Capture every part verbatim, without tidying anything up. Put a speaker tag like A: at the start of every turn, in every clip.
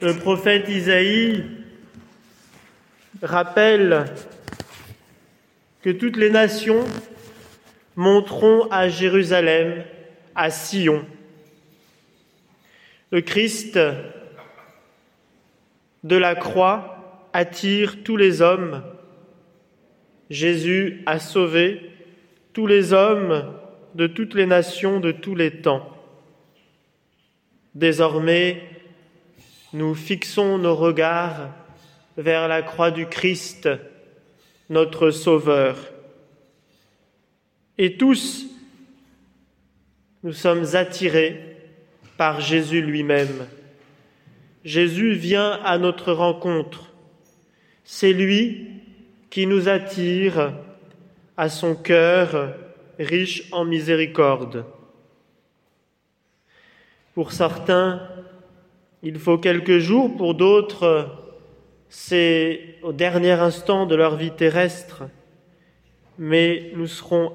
A: Le prophète Isaïe rappelle que toutes les nations monteront à Jérusalem, à Sion. Le Christ de la croix attire tous les hommes. Jésus a sauvé tous les hommes de toutes les nations, de tous les temps. Désormais, nous fixons nos regards vers la croix du Christ, notre Sauveur. Et tous, nous sommes attirés par Jésus lui-même. Jésus vient à notre rencontre. C'est lui qui nous attire à son cœur riche en miséricorde. Pour certains, il faut quelques jours, pour d'autres, c'est au dernier instant de leur vie terrestre, mais nous serons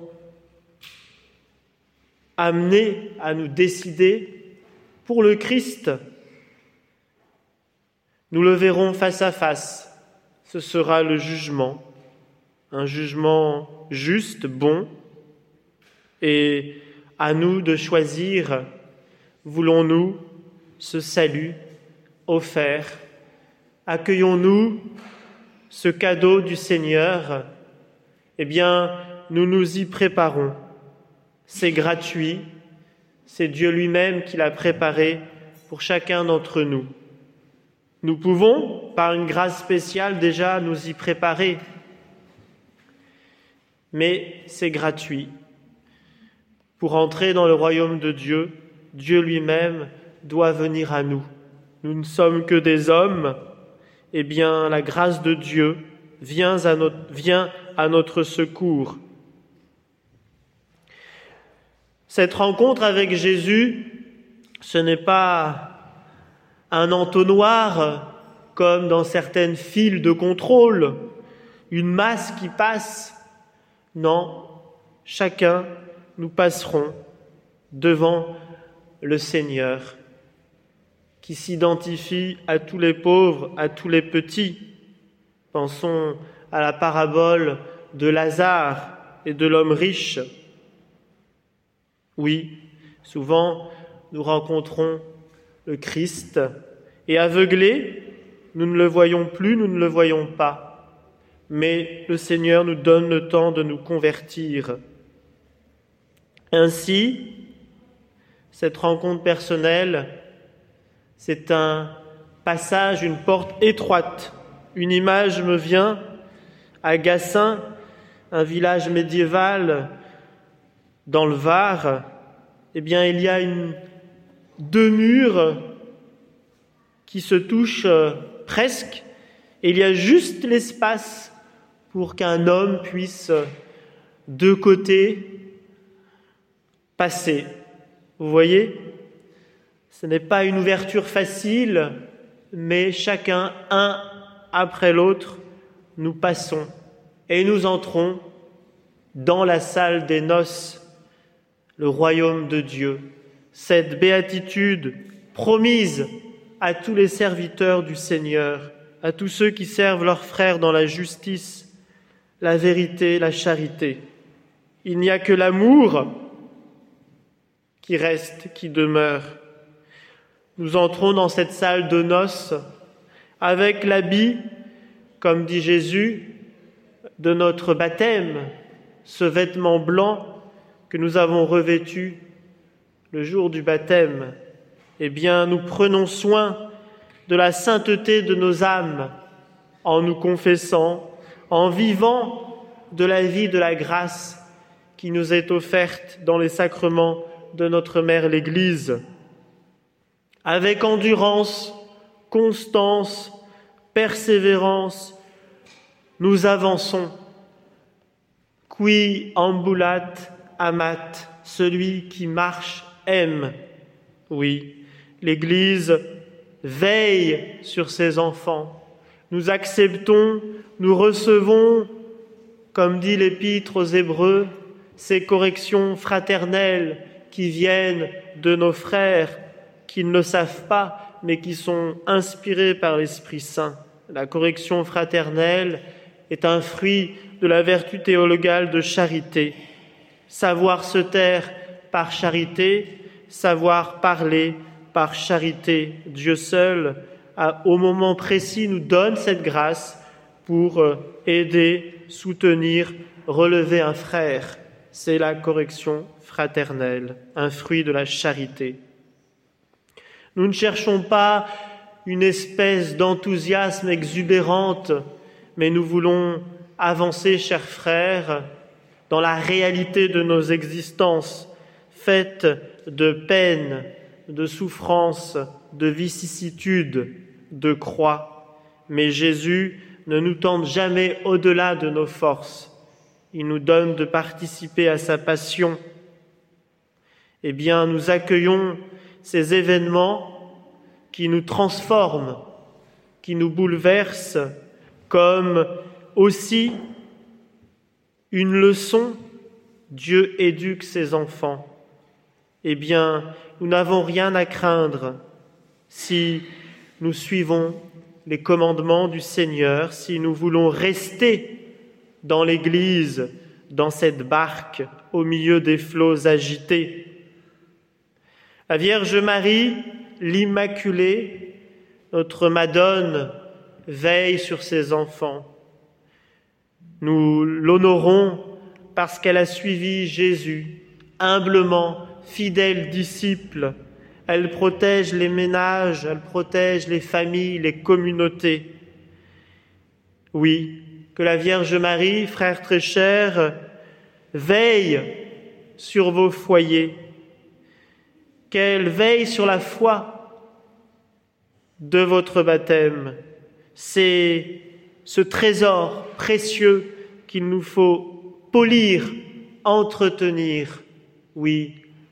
A: amenés à nous décider pour le Christ. Nous le verrons face à face, ce sera le jugement, un jugement juste, bon, et à nous de choisir, voulons-nous ce salut offert? Accueillons-nous ce cadeau du Seigneur? Eh bien, nous nous y préparons. C'est gratuit, c'est Dieu lui-même qui l'a préparé pour chacun d'entre nous. Nous pouvons, par une grâce spéciale, déjà nous y préparer, mais c'est gratuit. Pour entrer dans le royaume de Dieu, Dieu lui-même doit venir à nous. Nous ne sommes que des hommes, eh bien la grâce de Dieu vient à notre, vient à notre secours. Cette rencontre avec Jésus, ce n'est pas un entonnoir comme dans certaines files de contrôle, une masse qui passe. Non, chacun, nous passerons devant le Seigneur qui s'identifie à tous les pauvres, à tous les petits. Pensons à la parabole de Lazare et de l'homme riche. Oui, souvent nous rencontrons le Christ et aveuglés, nous ne le voyons plus, nous ne le voyons pas. Mais le Seigneur nous donne le temps de nous convertir. Ainsi, cette rencontre personnelle, c'est un passage, une porte étroite. Une image me vient à Gassin, un village médiéval dans le Var. Eh bien, il y a une, deux murs qui se touchent euh, presque, et il y a juste l'espace pour qu'un homme puisse, euh, de côté, passer. Vous voyez ? Ce n'est pas une ouverture facile, mais chacun, un après l'autre, nous passons et nous entrons dans la salle des noces, le royaume de Dieu, cette béatitude promise à tous les serviteurs du Seigneur, à tous ceux qui servent leurs frères dans la justice, la vérité, la charité. Il n'y a que l'amour qui reste, qui demeure. Nous entrons dans cette salle de noces avec l'habit, comme dit Jésus, de notre baptême, ce vêtement blanc que nous avons revêtu le jour du baptême. Eh bien, nous prenons soin de la sainteté de nos âmes en nous confessant, en vivant de la vie de la grâce qui nous est offerte dans les sacrements de notre Mère l'Église. Avec endurance, constance, persévérance, nous avançons. Qui ambulat amat, celui qui marche aime. Oui, l'Église veille sur ses enfants. Nous acceptons, nous recevons, comme dit l'Épître aux Hébreux, ces corrections fraternelles qui viennent de nos frères, qu'ils ne savent pas mais qui sont inspirées par l'Esprit Saint. La correction fraternelle est un fruit de la vertu théologale de charité. Savoir se taire par charité, savoir parler par charité. Dieu seul, à, au moment précis, nous donne cette grâce pour aider, soutenir, relever un frère. C'est la correction fraternelle, un fruit de la charité. Nous ne cherchons pas une espèce d'enthousiasme exubérante, mais nous voulons avancer, chers frères, dans la réalité de nos existences, faites de peines, de souffrances, de vicissitudes, de croix. Mais Jésus ne nous tente jamais au-delà de nos forces. Il nous donne de participer à sa passion. Eh bien, nous accueillons ces événements qui nous transforment, qui nous bouleversent, comme aussi une leçon. Dieu éduque ses enfants. Eh bien, nous n'avons rien à craindre si nous suivons les commandements du Seigneur, si nous voulons rester dans l'Église, dans cette barque, au milieu des flots agités. La Vierge Marie, l'Immaculée, notre Madone, veille sur ses enfants. Nous l'honorons parce qu'elle a suivi Jésus, humblement, fidèle disciple. Elle protège les ménages, elle protège les familles, les communautés. Oui, que la Vierge Marie, frère très cher, veille sur vos foyers, qu'elle veille sur la foi de votre baptême. C'est ce trésor précieux qu'il nous faut polir, entretenir. Oui,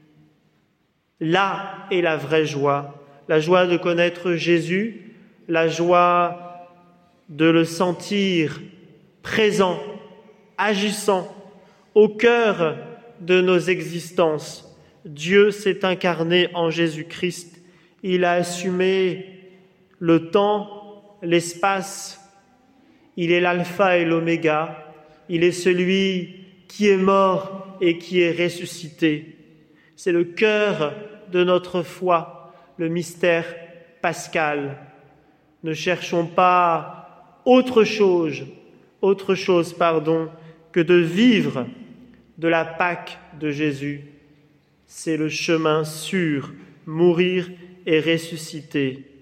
A: là est la vraie joie, la joie de connaître Jésus, la joie de le sentir présent, agissant au cœur de nos existences. Dieu s'est incarné en Jésus-Christ. Il a assumé le temps, l'espace. Il est l'alpha et l'oméga. Il est celui qui est mort et qui est ressuscité. C'est le cœur de notre foi, le mystère pascal. Ne cherchons pas autre chose, autre chose, pardon, que de vivre de la Pâque de Jésus. C'est le chemin sûr, mourir et ressusciter.